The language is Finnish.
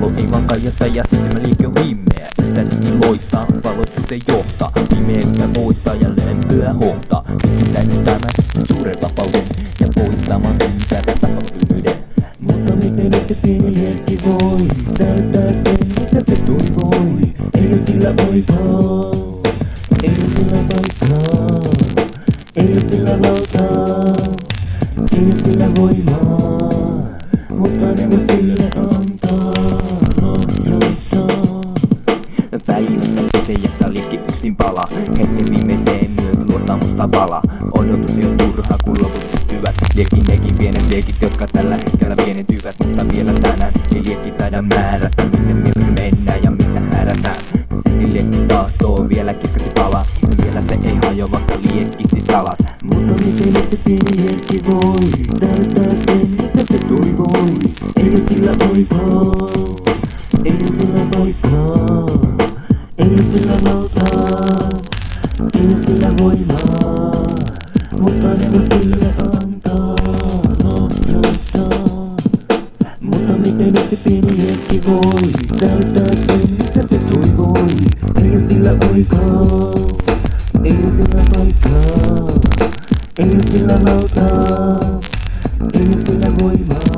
Valo ei vaan kaijasta ja silmäliike on himmeä. Itäisikin loistaa, valoisuuteen johtaa. Pimeyttä poistaa ja lämpöä hohtaa. Säilyttämään sen suuren vapauden ja poistamaan ylipäätä tapahtumyyden. Mutta miten se pieni hetki voi täyttää sen, mitä se toivoi? Ei sillä voikaa, ei sillä vaikkaa, ei sillä valtaa, ei sillä voimaa, mutta ne voi sille antaa rohkeutta. Päivästä se jaksaa liekki yksin pala. Hetken viimeiseen myös luottamusta vala. Odotus ei on turha, kun loput syttyvät. Liekin nekin pienet liekit, jotka tällä hetkellä pienentyvät. Mutta vielä tänään ei liekki taida määrätä, miten mieluummin mennään ja mitä härätään. Silti liekki tahtoo vielä kirkasti palaa. Ja vielä se ei hajoa, vaikka liekkisi salat. Mutta miten se pieni hetki voi täyttää sen, mitä se toivoi? Ei sillä voikaa, ei sillä vaikkaa, ei sillä valtaa, ei sillä voimaa, mutta ne voi sille antaa rohkeutta. Mutta miten se pieni hetki voi täyttää sen, mitä se toivoi? Ei sillä voikaa, ei sillä vaikkaa, ei sillä valtaa, ei sillä voimaa.